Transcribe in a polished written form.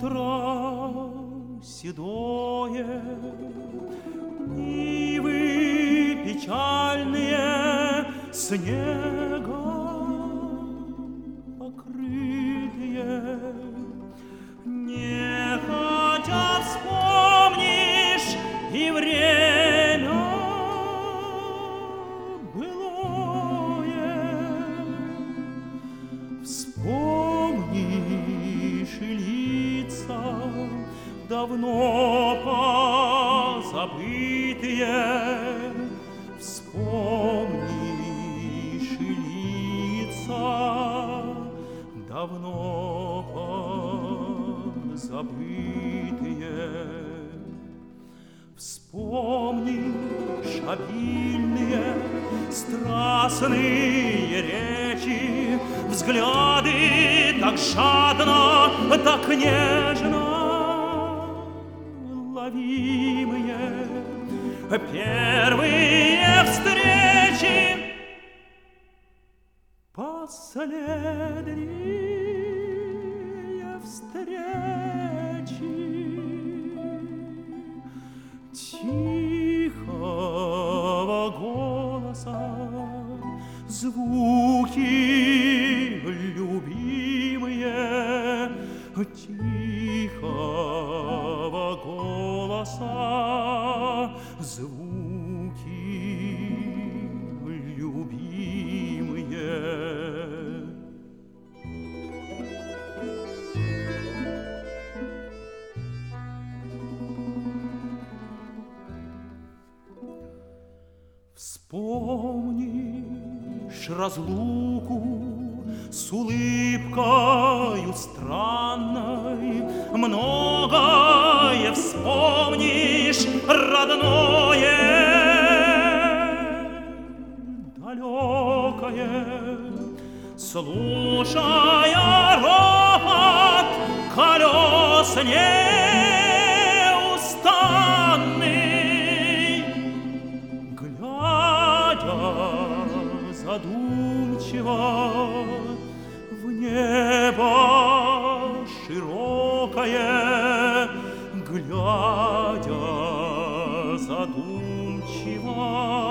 утро седое, ивы печальные снегом покрытые. Нехотя вспомнишь и время былое, вспомнишь и лица давно позабытые, вспомнишь и лица давно позабытые, вспомнишь обильные страстные речи, взгляды так жадно, так нежно ловимые, первые встречи, последние встречи, тихого голоса звуки любимые, тихого голоса звуки любимые. Вспомнишь разлуку с улыбкою странной, многое вспомнишь родное, далекое, слушая ропот колес неустанный, глядя задумчиво в небо широкое, глядя задумчиво